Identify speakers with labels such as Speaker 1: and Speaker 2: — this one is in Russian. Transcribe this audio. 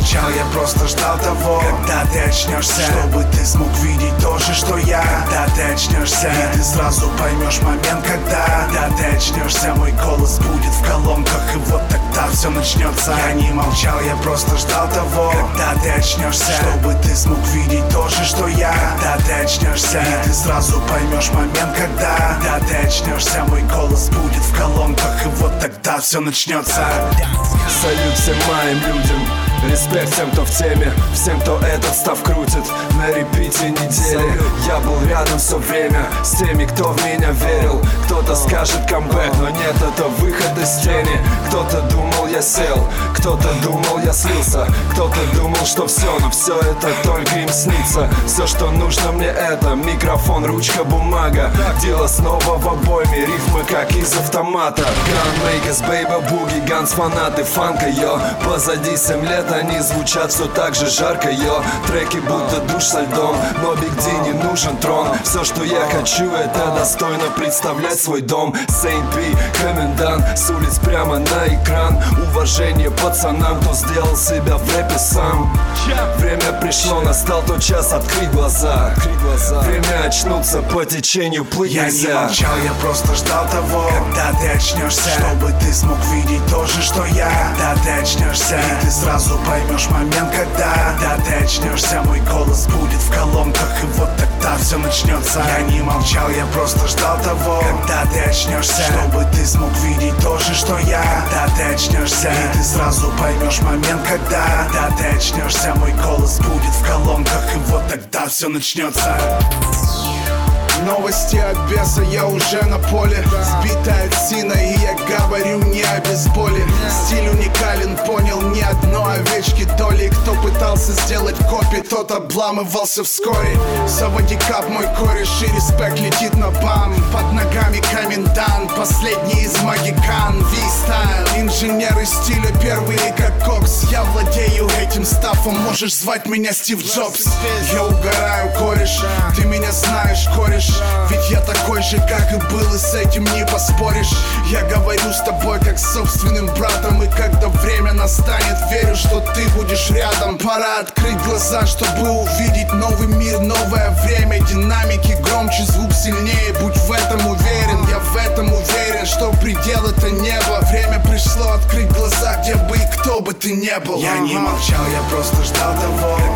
Speaker 1: молчал, я просто ждал того, когда ты очнешься, чтобы ты смог видеть то же, что я. Когда ты очнешься, и ты сразу поймешь момент, когда ты очнешься, мой голос будет в колонках, и вот тогда все начнется. Я не молчал, я просто ждал того, когда ты очнешься, чтобы ты смог видеть то же, что я. Когда ты очнешься, и ты сразу поймешь момент, когда ты очнешься, мой голос будет в колонках, и вот тогда все начнется.
Speaker 2: Салют всем моим людям, респект всем, кто в теме, всем, кто этот став крутит на репите недели. Я был рядом все время с теми, кто в меня верил. Кто-то скажет камбэк, но нет, это выход из тени. Кто-то думал, я сел, кто-то думал, я слился, кто-то думал, что все, но все это только им снится. Все, что нужно мне, это микрофон, ручка, бумага. Дело снова в обойме, рифмы как из автомата. Gunmakers, Baby Boogie, Guns, фанаты фанка, йо. Позади 7 лет, они звучат все так же жарко, йо. Треки будто душ со льдом, но Big D не нужен трон. Все, что я хочу, это достойно представлять свой дом. Saint P, комендант, с улиц прямо на экран. Уважение пацанам, кто сделал себя в рэпе сам. Время пришло, настал тот час открыть глаза. Время очнуться, по течению плыть нельзя.
Speaker 1: Я не молчал, я просто ждал того, когда ты очнешься, чтобы ты смог видеть то же, что я. Когда ты очнешься, и ты сразу поймешь момент, когда ты очнешься, мой голос будет в колонках, и вот тогда все начнется. Я не молчал, я просто ждал того, когда ты очнешься, чтобы ты смог видеть то же, что я. Когда ты очнешься, и ты сразу поймешь момент, когда ты очнешься, мой голос будет в колонках, и вот тогда все начнется.
Speaker 3: Новости от беса, я уже на поле. Сбитая сина, и я говорю не о бейсболе. Стиль уникален, понял ни одно овечки доли. Кто пытался сделать копи, тот обламывался вскоре. Заводи кап, мой кореш, и респект летит на бам. Под ногами комендант, последний из магикан. V-стайл, инженеры стиля первые как Кокс. Я владею этим стафом, можешь звать меня Стив Джобс. Я угораю, кореш, ты меня знаешь, кореш. Ведь я такой же, как и был, и с этим не поспоришь. Я говорю с тобой как с собственным братом, и когда время настанет, верю, что ты будешь рядом. Пора открыть глаза, чтобы увидеть новый мир, новое время. Динамики громче, звук сильнее, будь в этом уверен. Я в этом уверен, что предел это небо. Время пришло открыть глаза, где бы и кто бы ты не был.
Speaker 1: Я не молчал, я просто ждал того,